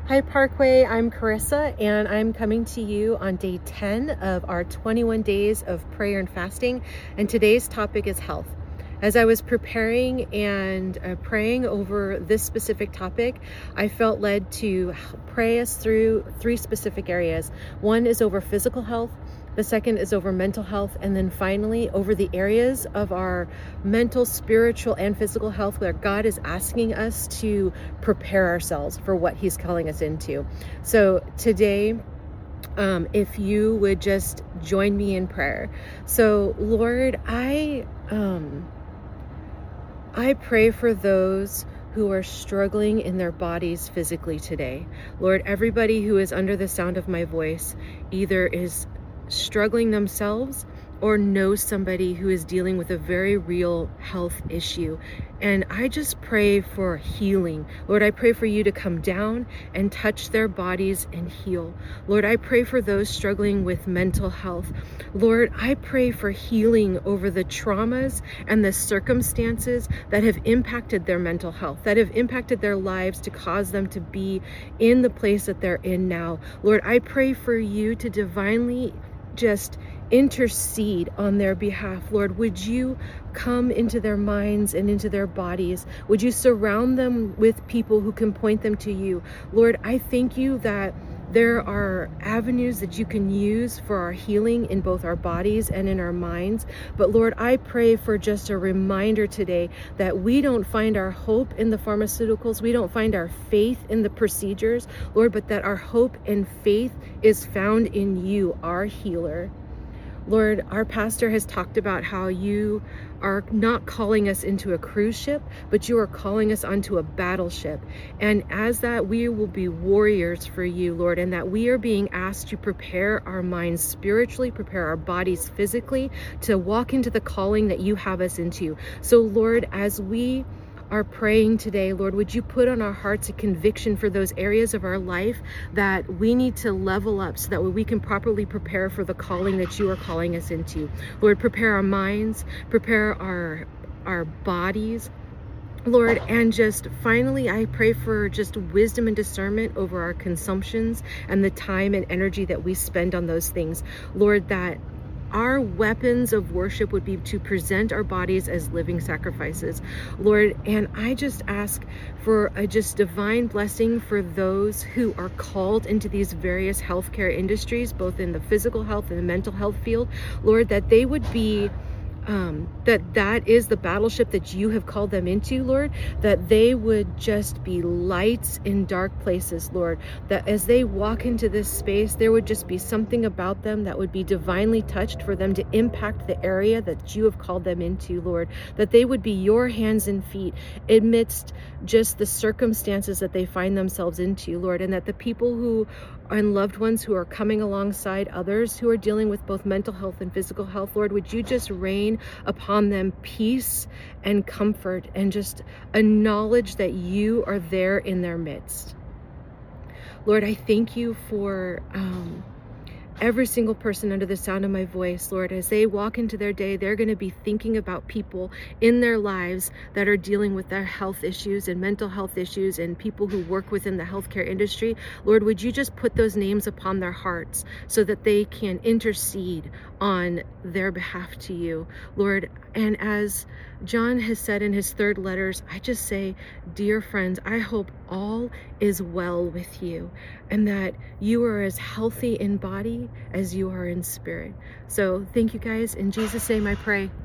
Hi Parkway, I'm Carissa and I'm coming to you on day 10 of our 21 days of prayer and fasting, and today's topic is health. As I was preparing and praying over this specific topic, I felt led to pray us through three specific areas. One is over physical health, the second is over mental health, and then finally over the areas of our mental, spiritual, and physical health where God is asking us to prepare ourselves for what He's calling us into. So today, if you would just join me in prayer. So Lord, I pray for those who are struggling in their bodies physically today. Lord, everybody who is under the sound of my voice either is struggling themselves or knows somebody who is dealing with a very real health issue. And I just pray for healing. Lord, I pray for you to come down and touch their bodies and heal. Lord, I pray for those struggling with mental health. Lord, I pray for healing over the traumas and the circumstances that have impacted their mental health, that have impacted their lives to cause them to be in the place that they're in now. Lord, I pray for you to divinely just intercede on their behalf. Lord, would you come into their minds and into their bodies? Would you surround them with people who can point them to you? Lord, I thank you that there are avenues that you can use for our healing in both our bodies and in our minds. But Lord, I pray for just a reminder today that we don't find our hope in the pharmaceuticals. We don't find our faith in the procedures, Lord, but that our hope and faith is found in you, our healer. Lord, our pastor has talked about how you are not calling us into a cruise ship, but you are calling us onto a battleship. And as that, we will be warriors for you, Lord, and that we are being asked to prepare our minds spiritually, prepare our bodies physically to walk into the calling that you have us into. So, Lord, as we are praying today, Lord, would you put on our hearts a conviction for those areas of our life that we need to level up so that we can properly prepare for the calling that you are calling us into. Lord, prepare our minds, prepare our bodies, Lord, and just finally, I pray for just wisdom and discernment over our consumptions and the time and energy that we spend on those things. Lord, that our weapons of worship would be to present our bodies as living sacrifices, Lord. And I just ask for a just divine blessing for those who are called into these various healthcare industries, both in the physical health and the mental health field, Lord, that they would be that is the battleship that you have called them into, Lord, that they would just be lights in dark places, Lord, that as they walk into this space, there would just be something about them that would be divinely touched for them to impact the area that you have called them into, Lord, that they would be your hands and feet amidst just the circumstances that they find themselves into, Lord, and that the people who and loved ones who are coming alongside others who are dealing with both mental health and physical health, Lord, would you just rain upon them peace and comfort and just a knowledge that you are there in their midst. Lord, I thank you for every single person under the sound of my voice, Lord, as they walk into their day, they're going to be thinking about people in their lives that are dealing with their health issues and mental health issues and people who work within the healthcare industry. Lord, would you just put those names upon their hearts so that they can intercede on their behalf to you, Lord. And as John has said in his third letters, I just say, dear friends, I hope all is well with you and that you are as healthy in body as you are in spirit. So thank you guys. In Jesus' name I pray.